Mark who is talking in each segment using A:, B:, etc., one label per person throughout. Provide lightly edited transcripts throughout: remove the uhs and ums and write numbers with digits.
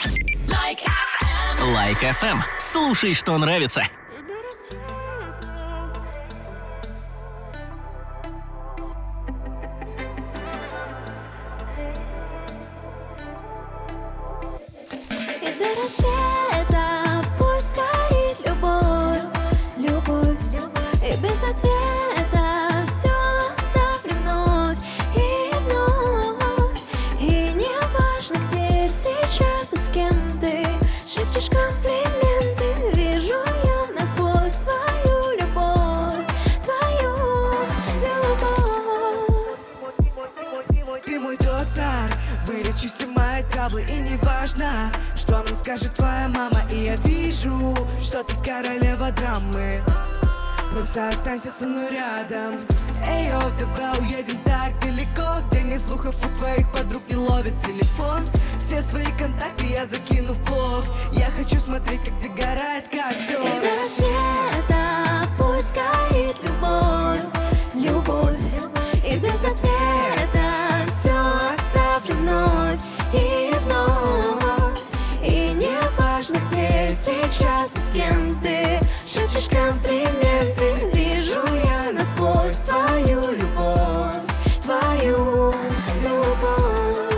A: Лайк FM. Слушай, что нравится.
B: И до рассвета пусть горит любовь, любовь, и без ответа все оставлю вновь и вновь. И не важно, где сейчас и с кем ты шепчешь комплименты, вижу я насквозь твою любовь, твою любовь.
C: Ты мой доктор, вылечу все мои траблы. И не важно, что нам скажет твоя мама. И я вижу, что ты королева драмы. Просто останься со мной рядом. Эй, йоу, давай уедем так далеко, где ни слухов у твоих подруг не ловит телефон. Все свои контакты я закину в блог. Я хочу смотреть, как догорает костер.
B: И до рассвета пусть горит любовь, любовь, и без ответа все оставлю вновь и вновь. И не важно, где сейчас и с кем ты шепчешь комплименты, вижу я насквозь твою любовь, твою любовь.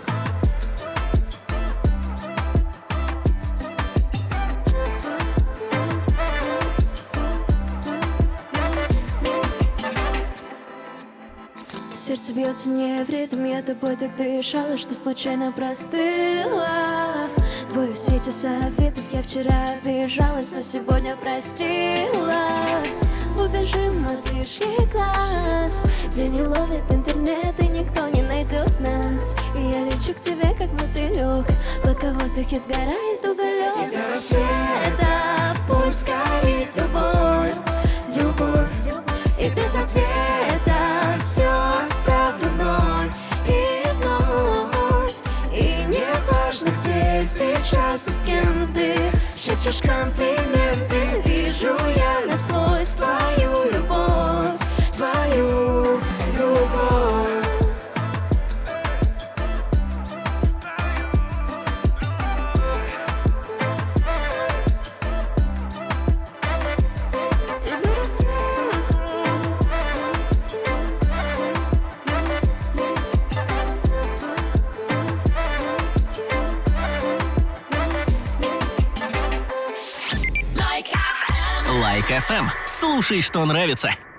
B: Сердце бьется не в ритм, я тобой так дышала, что случайно простыла. Двое в свете советов, я вчера обижалась, но сегодня простила. Убежим от лишних глаз, где не ловит интернет и никто не найдет нас. И я лечу к тебе, как мотылек, пока в воздухе сгорает уголек.
C: И до рассвета пусть горит любовь, любовь,
B: И без ответа все оставлю вновь и вновь. И не важно, где сейчас и с кем ты шепчешь комплименты, вижу я насквозь твою любовь, твою любовь.
A: Лайк FM. Слушай, что нравится.